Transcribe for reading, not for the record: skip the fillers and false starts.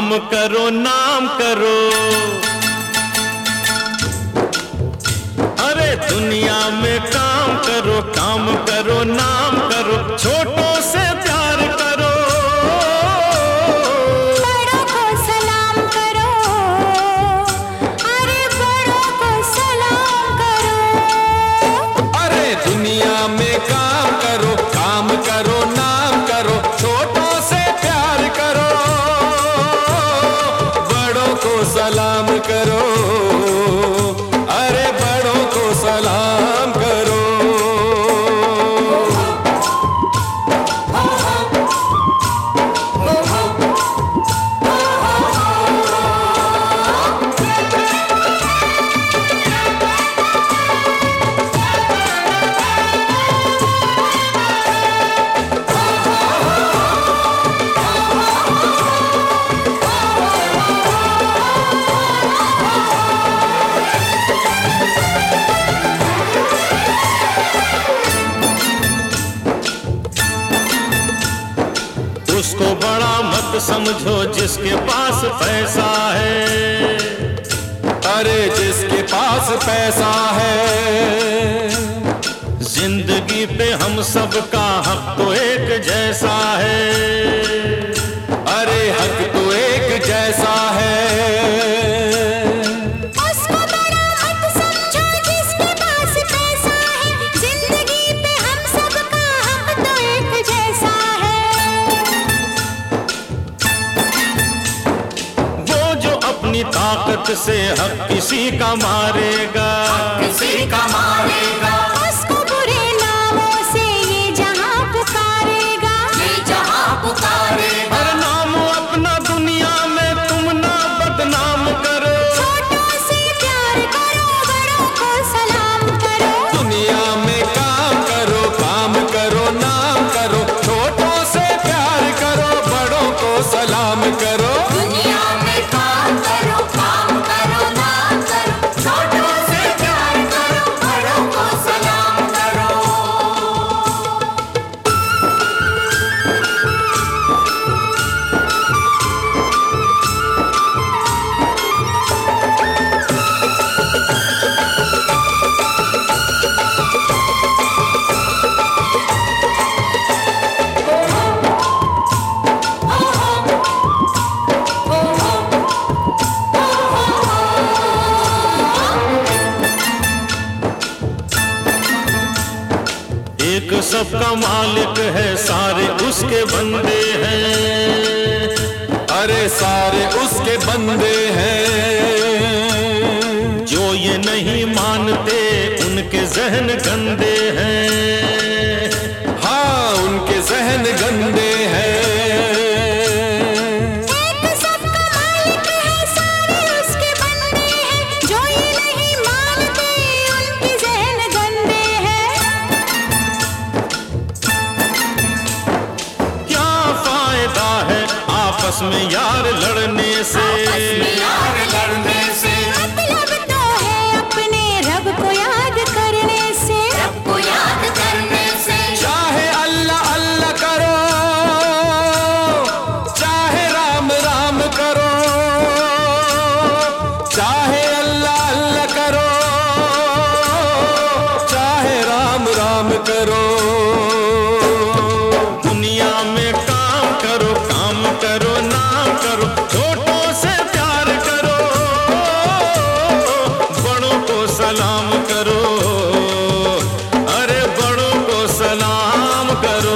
काम करो नाम करो। अरे दुनिया में काम करो नाम करो, छोटों से प्यार करो, बड़ों को सलाम करो, अरे बड़ों को सलाम करो। अरे दुनिया में काम करो नाम करो, छोटों से प्यार करो, बड़ों को सलाम करो, अरे बड़ों को सलाम करो। उसको बड़ा मत समझो जिसके पास पैसा है। अरे जिसके पास पैसा है, जिंदगी पे हम सब का हक तो एक जैसा है। अरे हक तो एक जैसा है। उसको बड़ा मत समझो जिसके पास पैसा है, जिंदगी पे हम सब का हक तो एक जैसा है। वो जो अपनी ताकत से हक किसी का मारेगा, उसको बुरे नामों से ये जहां पुकारेगा, हर नाम अपना दुनिया में तुम ना बदनाम करो। छोटों से प्यार करो, बड़ों को सलाम करो। दुनिया में काम करो नाम करो, छोटों से प्यार करो, बड़ों को सलाम करो। दुनिया में काम करो नाम करो, छोटों से प्यार करो, बड़ों को सलाम करो। एक सबका मालिक है, सारे उसके बंदे हैं। अरे सारे उसके बंदे हैं। जो ये नहीं मानते उनके जहन गंदे हैं। हाँ उनके जहन गंदे हैं। एक सबका मालिक है, सारे उसके बंदे हैं। जो ये नहीं मानते उनके जहन गंदे हैं। क्या फायदा है आपस में यार लड़ने से, मतलब तो है अपने रब को याद करने से। चाहे अल्लाह अल्लाह करो, चाहे राम राम करो, चाहे अल्लाह अल्लाह करो, चाहे राम राम करो। दुनिया में काम करो नाम करो, छोटों से प्यार करो, बड़ों को सलाम करो, अरे बड़ों को सलाम करो।